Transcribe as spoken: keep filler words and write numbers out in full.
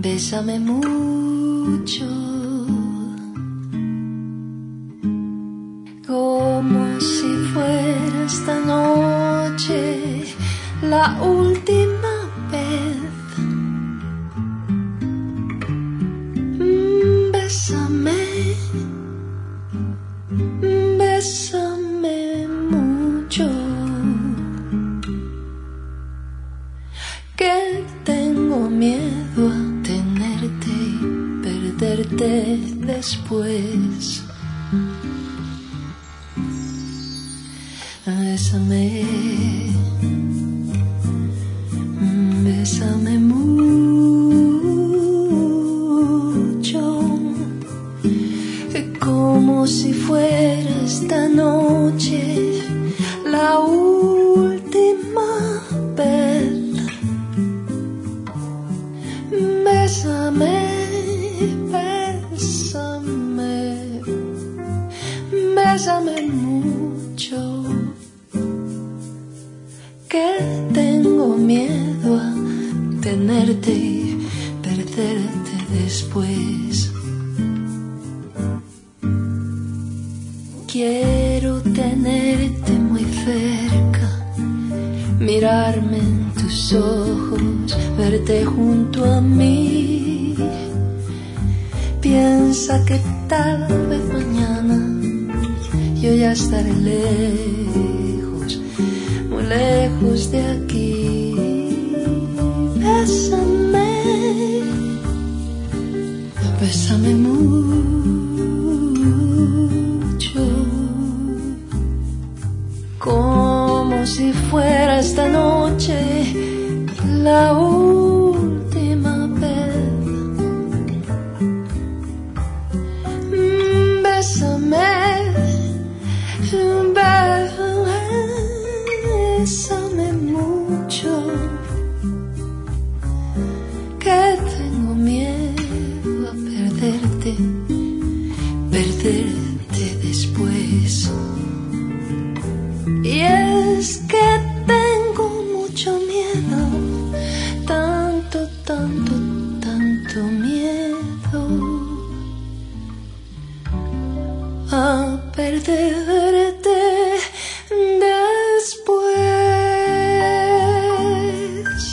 Bésame mucho, como si fuera esta noche la última vez. Bésame, bésame mucho, que tengo miedo a tenerte y perderte después. Bésame, bésame mucho, como si fuera esta noche la última vez. Bésame, bésame, bésame mucho, que tengo miedo a tenerte y perderte después. Quiero tenerte muy cerca, mirarme en tus ojos, verte junto a mí. Piensa que tal vez mañana yo ya estaré lejos, muy lejos de aquí. Bésame, bésame mucho, como si fuera esta noche la última vez. Bésame, bésame mucho, que tengo miedo a perderte, perderte después. Y es que tengo mucho miedo, tanto, tanto, tanto miedo a perderte después.